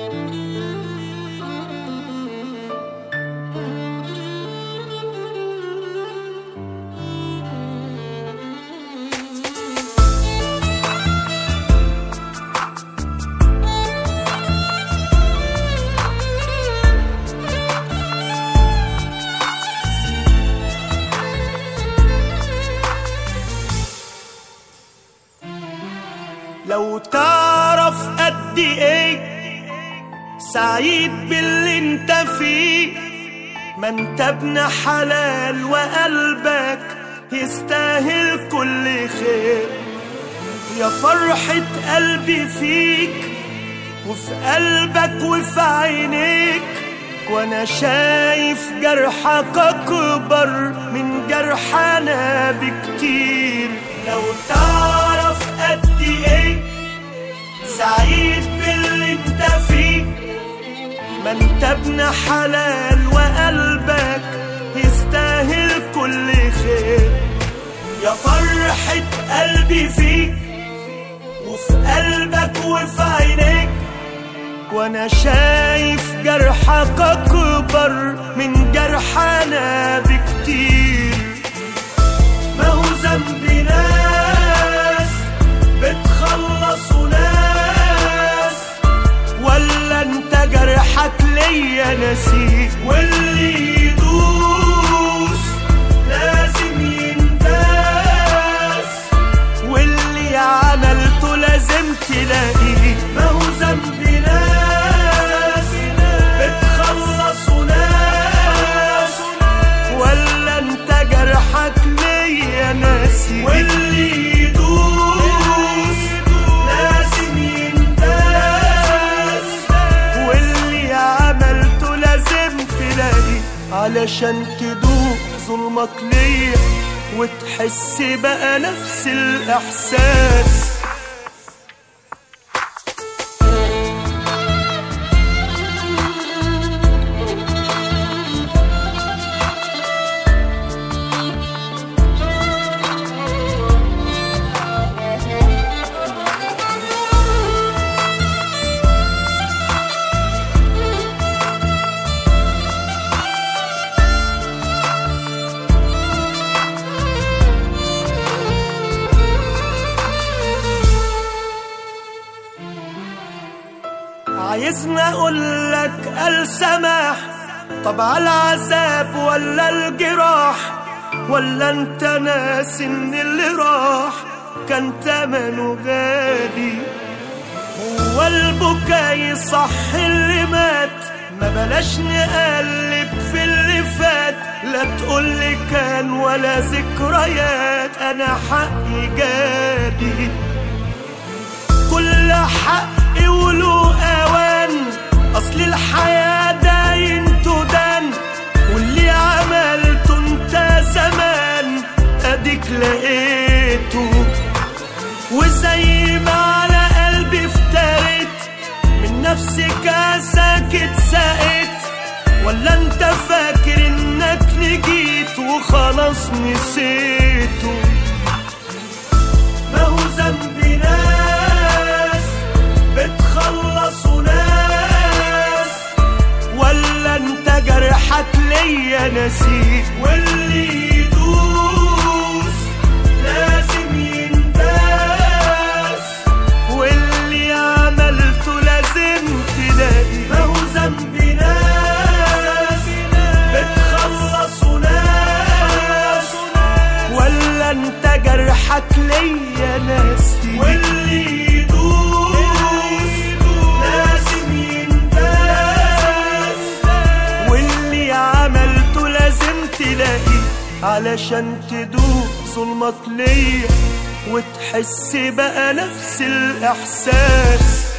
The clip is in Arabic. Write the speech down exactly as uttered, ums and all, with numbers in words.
لو تعرف قد ايه سعيد باللي انت فيه، ما انت ابن حلال وقلبك يستاهل كل خير. يا فرحة قلبي فيك وفي قلبك وفي عينيك، وانا شايف جرحك اكبر من جرحنا بكتير. لو تعرف قد ايه سعيد باللي انت فيه، ما انت ابن حلال وقلبك يستاهل كل خير. يا فرحة قلبي فيك وفي قلبك وفي عينيك، وانا شايف جرحك اكبر من جرحنا بكتير. ما هو ذنبي ناس بتخلص وناس، ولا انت جرحك ليا نسيت؟ واللي يدوس لازم ينداس، واللي عملته لازم تلاقيه. ما هو ذنبي ناس بتخلص وناس، ولا انت جرحك ليا ناسي؟ واللي يدوس لازم ينداس، واللي عملته لازم تلاقيه. علشان تدوق ظلمك ليا وتحس بقى نفس الإحساس. عايزني اقولك السماح، طب على العذاب ولا الجراح؟ ولا انت ناسي ان اللي راح كان تمنه غالي؟ هو البكاء صح اللي مات؟ ما بلاش نقلب في اللي فات. لا تقولي كان ولا ذكريات، انا حقي جالي. كل حقي وله اوان، اصل الحياة داين تدان، واللي عملته انت زمان اديك لقيته. وزي ما على قلبي افتريت من نفسي كاسك اتسقيت، ولا انت فاكر انك نجيت وخلاص نسيته؟ ما هو ذنبي ناس بتخلص وناس، ولا انت جرحك ليا نسيت؟ واللي يدوس لازم ينداس، واللي عملته لازم تلاقي. ما هو ذنبي ناس بتخلص وناس، ولا انت جرحك ليا ناسي؟ واللي يدوس لازم ينداس، واللي عملته لازم تلاقيه. علشان تدوق ظلمك ليا وتحس بقى نفس الإحساس.